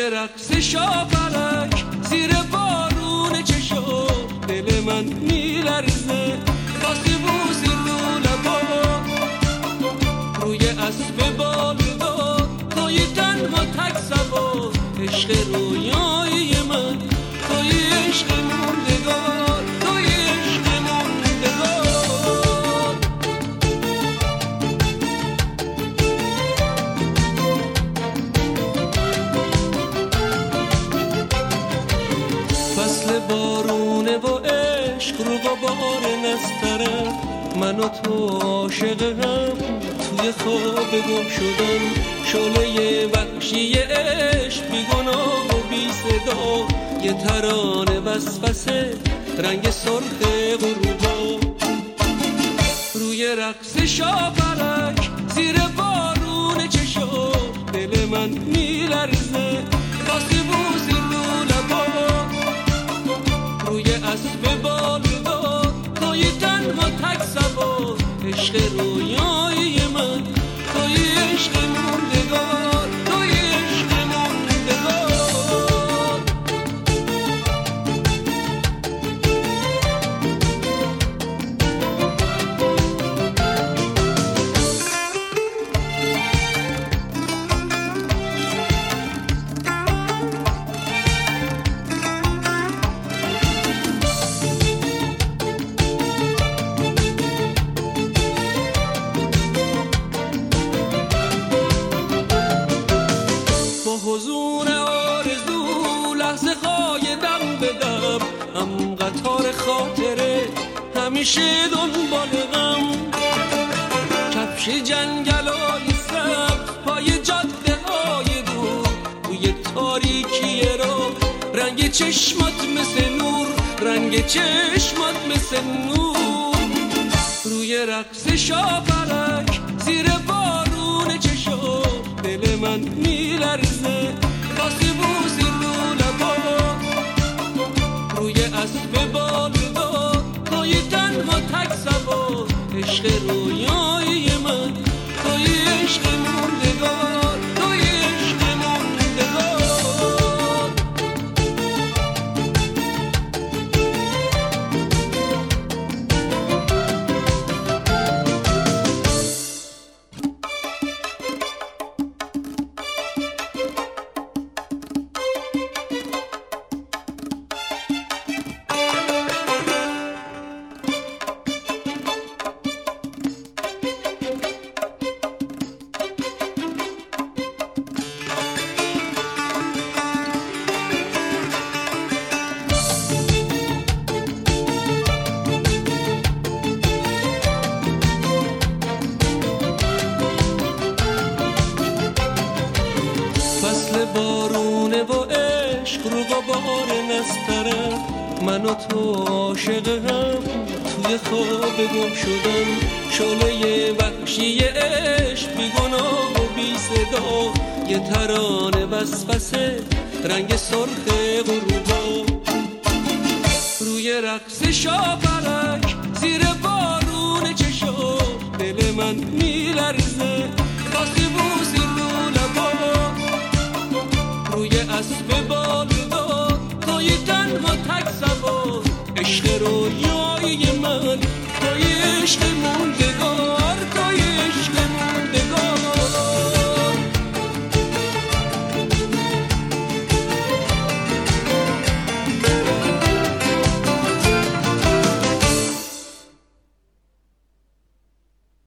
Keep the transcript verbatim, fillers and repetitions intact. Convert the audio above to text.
رقص شاپرک زیر بارون چشم دل من میلرزه واسه بوسی رو لبا روی اسب بالدار توی تنها تک سوار عشق رویای من توی عشق موندگار توی عشق موندگار فصل بارونه و عشق رو غبار نسترم من و تو عاشقم توی خواب گم شدم شعله وحشی عشق بی گناه و بی صدا یه ترانه وسوسه رنگ سرخ غروبا روی رقص شاپرک زیر بارون چشم دل من میلرزه واسه بوسی رو لبا روی اسب بالدار توی تنها تک سوار عشق رویای من توی عشق موندگار توی عشق موندگار حضور آرزو لحظه های دم به دم هم قطار خاطره همیشه دنبال غم کفش جنگلای سبز پای جاده های دور توی تاریکی رو رنگ چشمات مثل نور رنگ چشمات مثل نور روی رقص شاپرک زیر بارون چشم دل من میلرزه واسه بوسی رو لبا روی اسب بالدار توی تنها تک سوار عشق رویای من توی عشق موندگار توی عشق موندگار فصل بارونه و عشق رو غبار نسترم من و تو عاشقم توی خواب گم شدم شعله وحشی عشق بی گناه و بی صدا یه ترانه وسوسه رنگ سرخ غروبا روی رقص شاپرک زیر بارون چشم دل من میلرزه واسه بوسی رو لبا روی اسب بالدار توی تنها تک سوار عشق رویای من توی عشق موندگار